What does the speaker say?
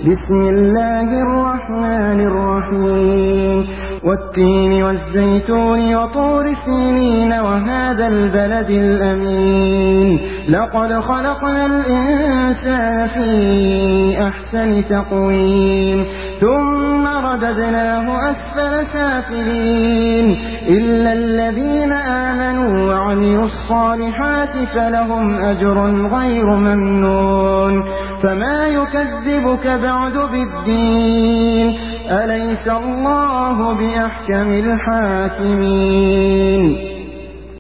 بسم الله الرحمن الرحيم والتين والزيتون وطور سينين وهذا البلد الأمين لقد خلقنا الإنسان في أحسن تقويم ثم رددناه أسفل سافلين إلا الذين آمنوا وعملوا الصالحات فلهم أجر غير ممنون فما يكذبك بعد بالدين أليس الله بأحكم الحاكمين